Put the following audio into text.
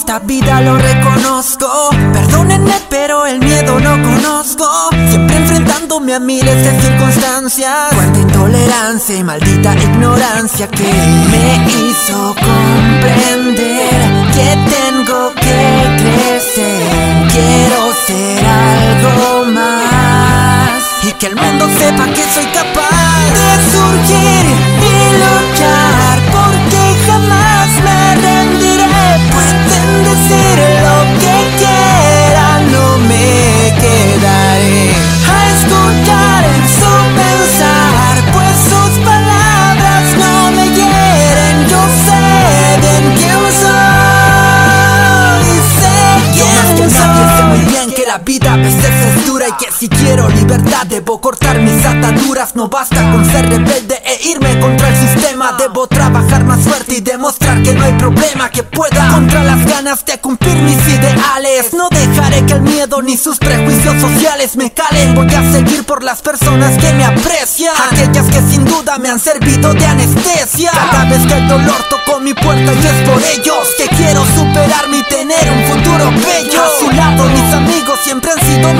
esta vida lo reconozco. Perdónenme, pero el miedo no conozco. Siempre enfrentándome a miles de circunstancias. Cuánta intolerancia y maldita ignorancia que me hizo comprender que tengo que crecer. Quiero ser algo más y que el mundo sepa que soy capaz de surgir y luchar, porque jamás me rendiré. Pueden decir lo que quieran, no me quedaré a escuchar su pensar, pues sus palabras no me hieren. Yo sé bien quién soy, sé quién soy. Sé muy bien que la vida a veces es dura y que si quiero libertad debo cortar mis ataduras. No basta con ser rebelde e irme contra el sistema. Debo trabajar más fuerte y demostrar que no hay problema que pueda contra las ganas de cumplir mis ideales. No dejaré que el miedo ni sus prejuicios sociales me calen. Voy a seguir por las personas que me aprecian, aquellas que sin duda me han servido de anestesia. Cada vez que el dolor tocó mi puerta y es por ellos que quiero superarme y tener un futuro bello. A su lado mis amigos siempre han sido